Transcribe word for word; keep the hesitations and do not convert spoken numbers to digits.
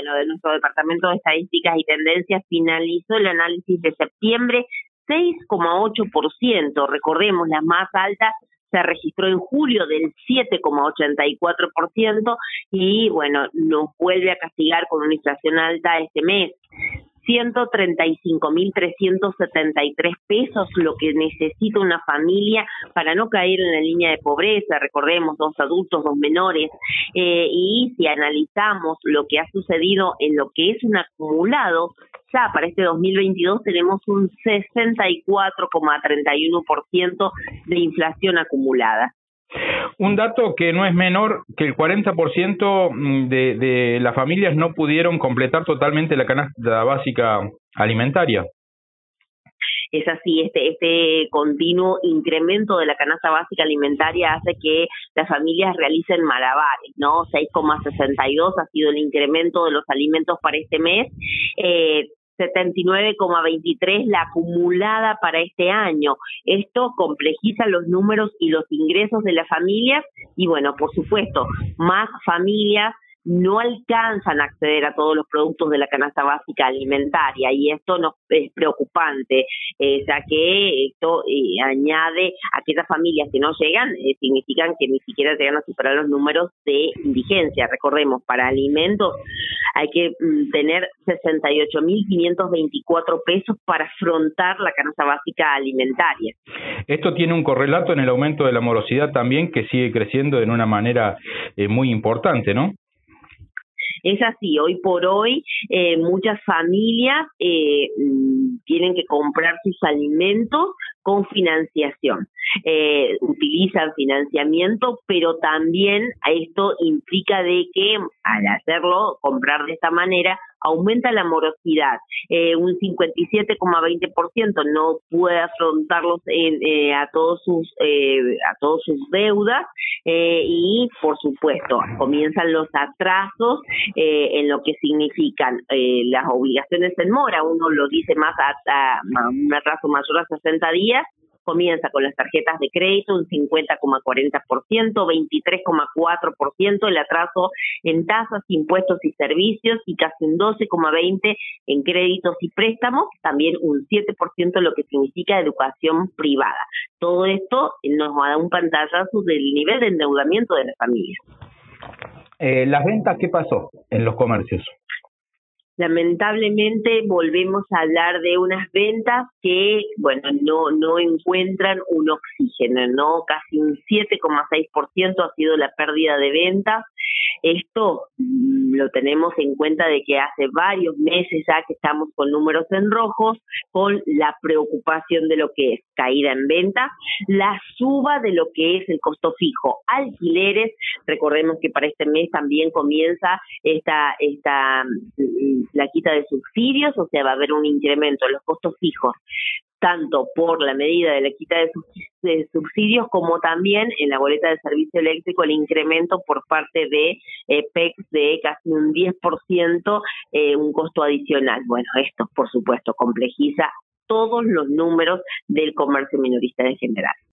bueno, de nuestro Departamento de Estadísticas y Tendencias finalizó el análisis de septiembre, seis coma ocho por ciento. Recordemos, la más alta se registró en julio del siete coma ochenta y cuatro por ciento y, bueno, nos vuelve a castigar con una inflación alta este mes. ciento treinta y cinco mil trescientos setenta y tres pesos, lo que necesita una familia para no caer en la línea de pobreza. Recordemos, dos adultos, dos menores, eh, y si analizamos lo que ha sucedido en lo que es un acumulado, ya para este dos mil veintidós tenemos un sesenta y cuatro coma treinta y uno por ciento de inflación acumulada. Un dato que no es menor, que el cuarenta por ciento de, de las familias no pudieron completar totalmente la canasta básica alimentaria. Es así, este, este continuo incremento de la canasta básica alimentaria hace que las familias realicen malabares, ¿no? seis coma sesenta y dos ha sido el incremento de los alimentos para este mes, eh, setenta y nueve coma veintitrés la acumulada para este año. Esto complejiza los números y los ingresos de las familias y, bueno, por supuesto, más familias no alcanzan a acceder a todos los productos de la canasta básica alimentaria y esto nos es preocupante, eh, ya que esto eh, añade a que esas familias que no llegan eh, significan que ni siquiera llegan a superar los números de indigencia. Recordemos, para alimentos hay que mm, tener sesenta y ocho mil quinientos veinticuatro pesos para afrontar la canasta básica alimentaria. Esto tiene un correlato en el aumento de la morosidad también, que sigue creciendo de una manera eh, muy importante, ¿no? Es así, hoy por hoy eh, muchas familias eh, tienen que comprar sus alimentos con financiación. Eh, utilizan financiamiento, pero también esto implica de que al hacerlo, comprar de esta manera, aumenta la morosidad. Eh, un cincuenta y siete coma veinte por ciento no puede afrontarlos en, eh, a todos sus eh, a todas sus deudas eh, y, por supuesto, comienzan los atrasos eh, en lo que significan eh, las obligaciones en mora. Uno lo dice más hasta un atraso mayor a sesenta días. Comienza con las tarjetas de crédito, un cincuenta coma cuarenta por ciento, veintitrés coma cuatro por ciento el atraso en tasas, impuestos y servicios y casi un doce coma veinte por ciento en créditos y préstamos, también un siete por ciento lo que significa educación privada. Todo esto nos da un pantallazo del nivel de endeudamiento de las familias. Eh, ¿Las ventas qué pasó en los comercios? Lamentablemente volvemos a hablar de unas ventas que, bueno, no no encuentran un oxígeno, ¿no? Casi un siete coma seis por ciento ha sido la pérdida de ventas. Esto mmm, lo tenemos en cuenta de que hace varios meses ya que estamos con números en rojos, con la preocupación de lo que es caída en ventas, la suba de lo que es el costo fijo, alquileres. Recordemos que para este mes también comienza esta esta la quita de subsidios, o sea, va a haber un incremento en los costos fijos, tanto por la medida de la quita de subsidios como también en la boleta de servicio eléctrico el incremento por parte de eh, P E X de casi un diez por ciento, eh, un costo adicional. Bueno, esto, por supuesto, complejiza todos los números del comercio minorista en general.